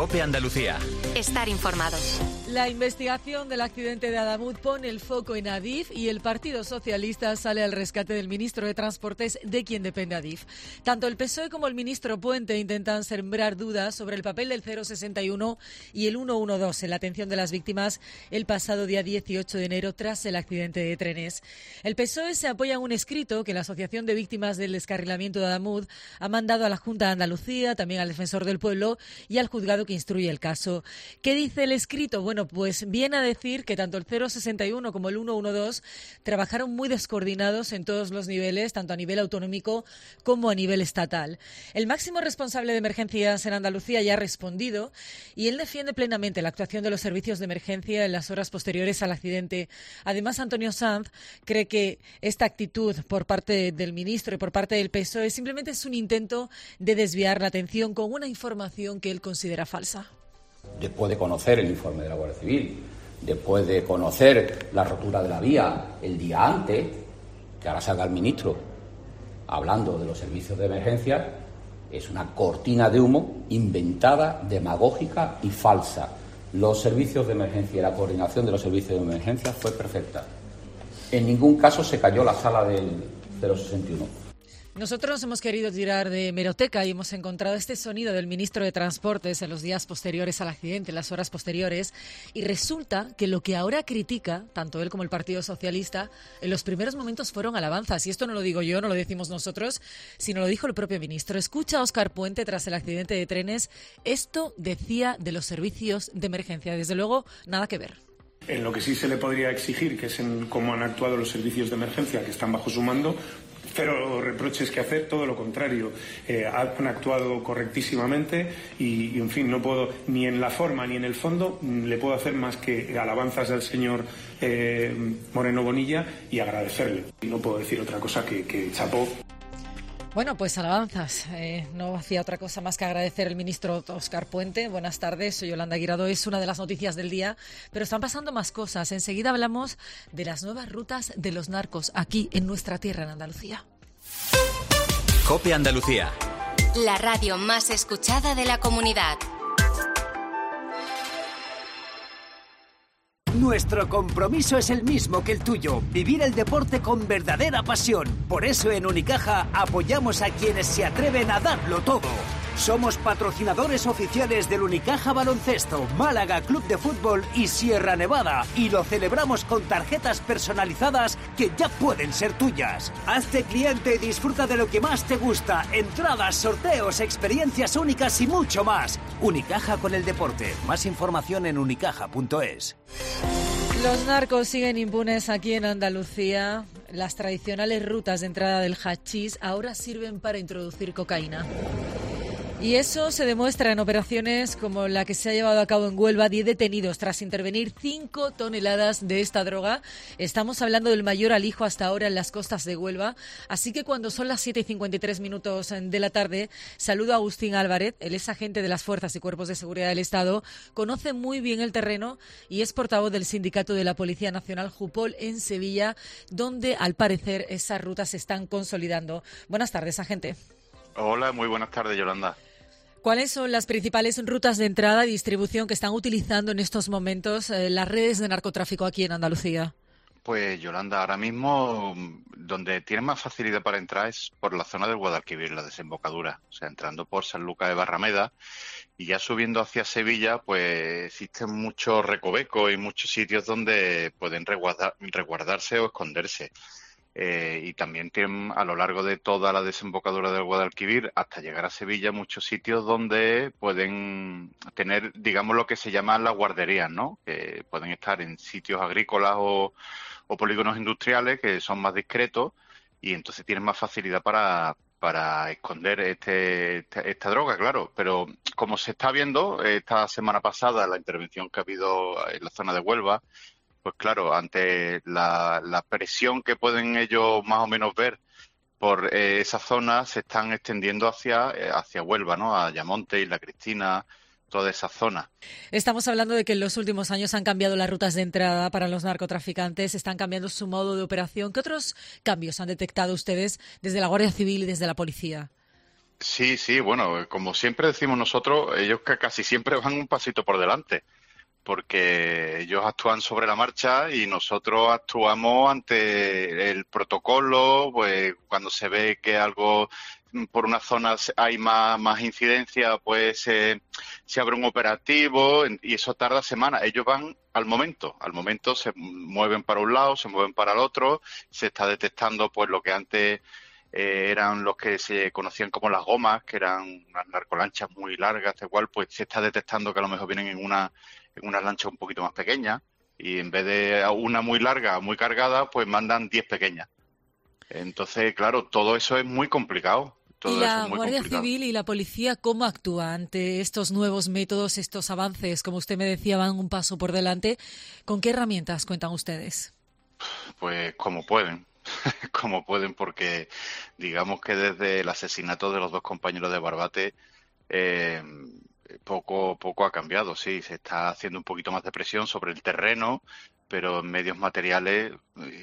COPE Andalucía. Estar informado. La investigación del accidente de Adamuz pone el foco en Adif y el Partido Socialista sale al rescate del ministro de Transportes, de quien depende Adif. Tanto el PSOE como el ministro Puente intentan sembrar dudas sobre el papel del 061 y el 112 en la atención de las víctimas el pasado día 18 de enero tras el accidente de trenes. El PSOE se apoya en un escrito que la Asociación de Víctimas del Descarrilamiento de Adamuz ha mandado a la Junta de Andalucía, también al Defensor del Pueblo y al juzgado que instruye el caso. ¿Qué dice el escrito? Bueno, pues viene a decir que tanto el 061 como el 112 trabajaron muy descoordinados en todos los niveles, tanto a nivel autonómico como a nivel estatal. El máximo responsable de emergencias en Andalucía ya ha respondido y él defiende plenamente la actuación de los servicios de emergencia en las horas posteriores al accidente. Además, Antonio Sanz cree que esta actitud por parte del ministro y por parte del PSOE simplemente es un intento de desviar la atención con una información que él considera falsa. Después de conocer el informe de la Guardia Civil, después de conocer la rotura de la vía el día antes, que ahora salga el ministro hablando de los servicios de emergencia, es una cortina de humo inventada, demagógica y falsa. Los servicios de emergencia y la coordinación de los servicios de emergencia fue perfecta. En ningún caso se cayó la sala del 061. Nosotros hemos querido tirar de hemeroteca y hemos encontrado este sonido del ministro de Transportes en los días posteriores al accidente, en las horas posteriores, y resulta que lo que ahora critica, tanto él como el Partido Socialista, en los primeros momentos fueron alabanzas. Y esto no lo digo yo, no lo decimos nosotros, sino lo dijo el propio ministro. Escucha a Óscar Puente tras el accidente de trenes. Esto decía de los servicios de emergencia. Desde luego, nada que ver. En lo que sí se le podría exigir, que es en cómo han actuado los servicios de emergencia que están bajo su mando, cero reproches que hacer, todo lo contrario. Han actuado correctísimamente y, en fin, no puedo, ni en la forma ni en el fondo, le puedo hacer más que alabanzas al señor Moreno Bonilla y agradecerle. No puedo decir otra cosa que chapó. Bueno, pues alabanzas. No hacía otra cosa más que agradecer al ministro Óscar Puente. Buenas tardes, soy Yolanda Guirado. Es una de las noticias del día, pero están pasando más cosas. Enseguida hablamos de las nuevas rutas de los narcos aquí en nuestra tierra, en Andalucía. COPE Andalucía. La radio más escuchada de la comunidad. Nuestro compromiso es el mismo que el tuyo, vivir el deporte con verdadera pasión. Por eso en Unicaja apoyamos a quienes se atreven a darlo todo. Somos patrocinadores oficiales del Unicaja Baloncesto, Málaga Club de Fútbol y Sierra Nevada. Y lo celebramos con tarjetas personalizadas que ya pueden ser tuyas. Hazte cliente y disfruta de lo que más te gusta. Entradas, sorteos, experiencias únicas y mucho más. Unicaja con el deporte. Más información en unicaja.es. Los narcos siguen impunes aquí en Andalucía. Las tradicionales rutas de entrada del hachís ahora sirven para introducir cocaína. Y eso se demuestra en operaciones como la que se ha llevado a cabo en Huelva, 10 detenidos tras intervenir 5 toneladas de esta droga. Estamos hablando del mayor alijo hasta ahora en las costas de Huelva. Así que cuando son las 7:53 de la tarde, saludo a Agustín Álvarez. Él es agente de las Fuerzas y Cuerpos de Seguridad del Estado, conoce muy bien el terreno y es portavoz del sindicato de la Policía Nacional Jupol en Sevilla, donde al parecer esas rutas se están consolidando. Buenas tardes, agente. Hola, muy buenas tardes, Yolanda. ¿Cuáles son las principales rutas de entrada y distribución que están utilizando en estos momentos las redes de narcotráfico aquí en Andalucía? Pues, Yolanda, ahora mismo donde tiene más facilidad para entrar es por la zona del Guadalquivir, la desembocadura. O sea, entrando por San Lucas de Barrameda y ya subiendo hacia Sevilla, pues existen muchos recovecos y muchos sitios donde pueden resguardarse o esconderse. Y también tienen a lo largo de toda la desembocadura del Guadalquivir hasta llegar a Sevilla muchos sitios donde pueden tener, digamos, lo que se llaman las guarderías, ¿no? Que pueden estar en sitios agrícolas o polígonos industriales que son más discretos y entonces tienen más facilidad para esconder esta droga, claro. Pero como se está viendo esta semana pasada, la intervención que ha habido en la zona de Huelva, pues claro, ante la presión que pueden ellos más o menos ver por esa zona, se están extendiendo hacia Huelva, ¿no? A Ayamonte, Isla Cristina, toda esa zona. Estamos hablando de que en los últimos años han cambiado las rutas de entrada para los narcotraficantes, están cambiando su modo de operación. ¿Qué otros cambios han detectado ustedes desde la Guardia Civil y desde la policía? Sí, bueno, como siempre decimos nosotros, ellos que casi siempre van un pasito por delante, porque ellos actúan sobre la marcha y nosotros actuamos ante el protocolo, pues cuando se ve que algo por una zona hay más incidencia, pues se abre un operativo y eso tarda semanas. Ellos van al momento se mueven para un lado, se mueven para el otro, se está detectando pues lo que antes eran los que se conocían como las gomas, que eran unas narcolanchas muy largas, igual, pues se está detectando que a lo mejor vienen en una lancha un poquito más pequeña y en vez de una muy larga, muy cargada, pues mandan 10 pequeñas. Entonces, claro, todo eso es muy complicado. ¿Y la Guardia Civil y la Policía cómo actúa ante estos nuevos métodos, estos avances? Como usted me decía, van un paso por delante. ¿Con qué herramientas cuentan ustedes? Pues como pueden. Como pueden, porque digamos que desde el asesinato de los 2 compañeros de Barbate poco ha cambiado. Sí, se está haciendo un poquito más de presión sobre el terreno, pero en medios materiales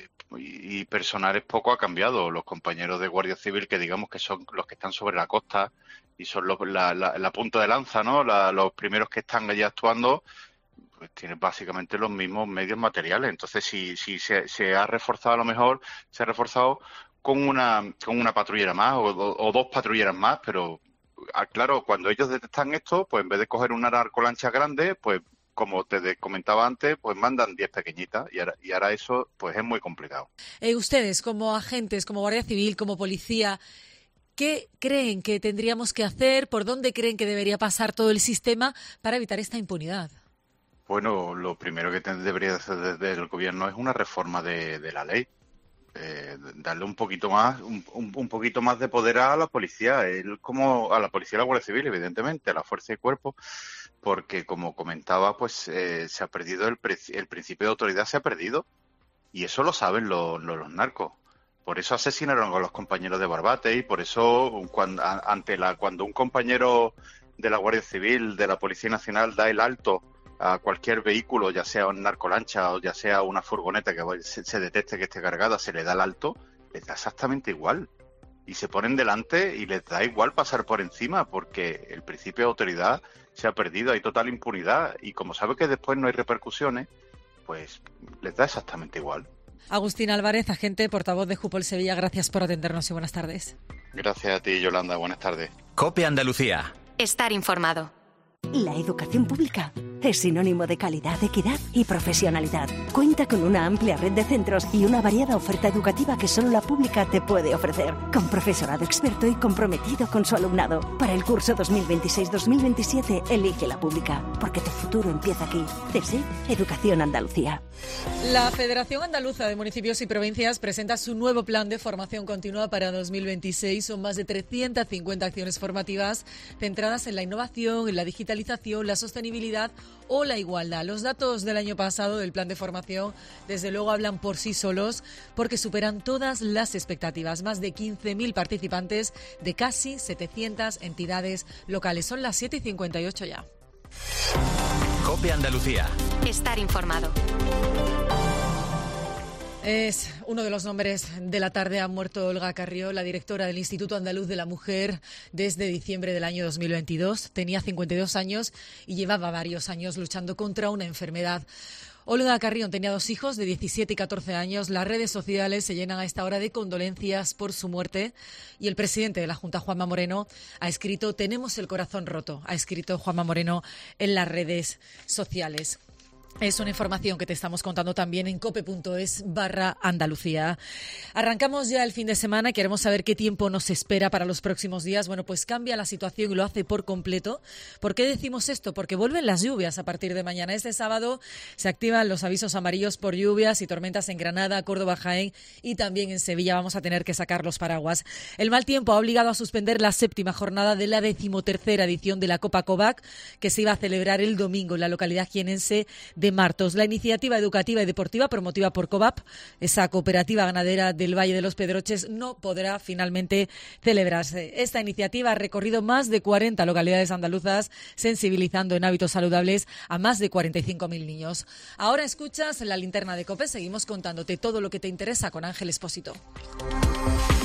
y personales poco ha cambiado. Los compañeros de Guardia Civil, que digamos que son los que están sobre la costa y son la punta de lanza, ¿no? Los primeros que están allí actuando, pues tienen básicamente los mismos medios materiales. Entonces, si se ha reforzado, a lo mejor se ha reforzado con una patrullera más o 2 patrulleras más, pero claro, cuando ellos detectan esto, pues en vez de coger una narcolancha grande, pues como te comentaba antes, pues mandan 10 pequeñitas y ahora eso pues es muy complicado. Ustedes, como agentes, como Guardia Civil, como policía, ¿qué creen que tendríamos que hacer? ¿Por dónde creen que debería pasar todo el sistema para evitar esta impunidad? Bueno, lo primero que debería hacer desde el gobierno es una reforma de la ley. Darle un poquito más de poder a la policía, como a la policía y a la Guardia Civil, evidentemente, a la fuerza y cuerpo, porque como comentaba, pues se ha perdido el principio de autoridad, se ha perdido, y eso lo saben los narcos. Por eso asesinaron a los compañeros de Barbate y por eso cuando un compañero de la Guardia Civil, de la Policía Nacional, da el alto a cualquier vehículo, ya sea una narcolancha o ya sea una furgoneta que se detecte que esté cargada, se le da el alto, les da exactamente igual. Y se ponen delante y les da igual pasar por encima porque el principio de autoridad se ha perdido, hay total impunidad y como sabe que después no hay repercusiones, pues les da exactamente igual. Agustín Álvarez, agente, portavoz de Jupol Sevilla, gracias por atendernos y buenas tardes. Gracias a ti, Yolanda, buenas tardes. COPE Andalucía. Estar informado. La educación pública es sinónimo de calidad, equidad y profesionalidad. Cuenta con una amplia red de centros y una variada oferta educativa que solo la pública te puede ofrecer. Con profesorado experto y comprometido con su alumnado. Para el curso 2026-2027, elige la pública, porque tu futuro empieza aquí. CSE, Educación Andalucía. La Federación Andaluza de Municipios y Provincias presenta su nuevo plan de formación continua para 2026. Son más de 350 acciones formativas centradas en la innovación, en la digitalización, la sostenibilidad o la igualdad. Los datos del año pasado del plan de formación, desde luego, hablan por sí solos porque superan todas las expectativas. Más de 15.000 participantes de casi 700 entidades locales. Son las 7:58 ya. COPE Andalucía. Estar informado. Es uno de los nombres de la tarde. Ha muerto Olga Carrió, la directora del Instituto Andaluz de la Mujer desde diciembre del año 2022. Tenía 52 años y llevaba varios años luchando contra una enfermedad. Olga Carrión tenía 2 hijos de 17 y 14 años. Las redes sociales se llenan a esta hora de condolencias por su muerte y el presidente de la Junta, Juanma Moreno, ha escrito: "Tenemos el corazón roto", ha escrito Juanma Moreno en las redes sociales. Es una información que te estamos contando también en cope.es/Andalucía. Arrancamos ya el fin de semana y queremos saber qué tiempo nos espera para los próximos días. Bueno, pues cambia la situación y lo hace por completo. ¿Por qué decimos esto? Porque vuelven las lluvias a partir de mañana. Este sábado se activan los avisos amarillos por lluvias y tormentas en Granada, Córdoba, Jaén y también en Sevilla. Vamos a tener que sacar los paraguas. El mal tiempo ha obligado a suspender la 7ª jornada de la 13ª edición de la Copa Covac, que se iba a celebrar el domingo en la localidad jienense de Martos. La iniciativa educativa y deportiva promotiva por COVAP, esa cooperativa ganadera del Valle de los Pedroches, no podrá finalmente celebrarse. Esta iniciativa ha recorrido más de 40 localidades andaluzas, sensibilizando en hábitos saludables a más de 45.000 niños. Ahora escuchas la linterna de COPE. Seguimos contándote todo lo que te interesa con Ángel Expósito.